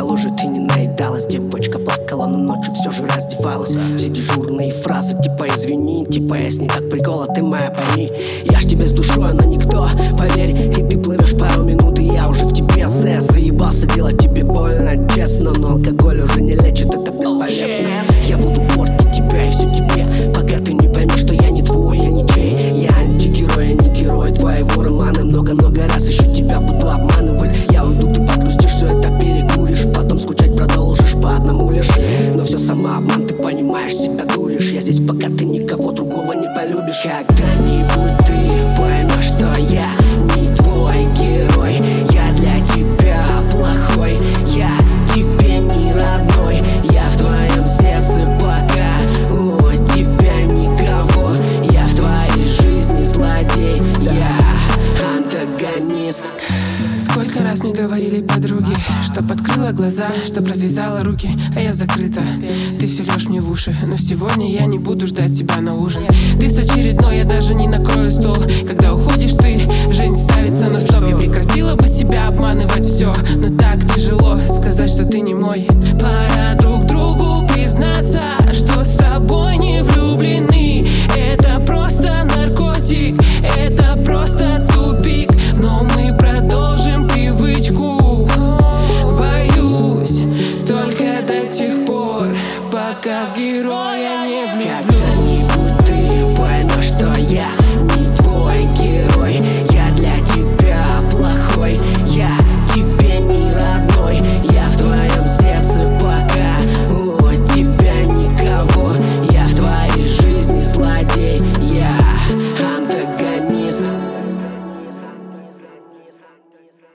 устала уже, ты не наедалась. Девочка плакала, но ночью все же раздевалась. Все дежурные фразы типа извини, типа если не так прикола, ты моя, пойми. Я ж тебе с душой, она никто, поверь. И ты плывешь пару минут, и я уже в тебе. Заебался делать тебе больно, честно. Но алкоголь уже не лечит, это бесполезно. Я буду портить тебя и все тебе, пока ты не поймешь, что я не твой, я ничей. Я антигерой, я не герой твоего романа. Много-много раз еще тебя буду обманывать. Я уйду, ты погрустишь, все это перекуришь. Потом скучать продолжишь по одному лишь. Но все самообман, ты понимаешь, себя дуришь. Я здесь, пока ты никого другого не полюбишь. Когда-нибудь ты поймешь, что я не твой герой. Я для тебя плохой, я тебе не родной. Я в твоем сердце пока у тебя никого. Я в твоей жизни злодей, я антагонист. Сколько раз мне говорили подруги, чтоб открыла глаза, чтоб развязала руки, а я закрыта. Ты все льешь мне в уши, но сегодня я не буду ждать тебя на ужин. Ты с очередной, я даже не накрою стол. Когда уходишь ты, жизнь ставится на стоп. Я прекратила бы себя обманывать, все, но так тяжело сказать, что ты не мой.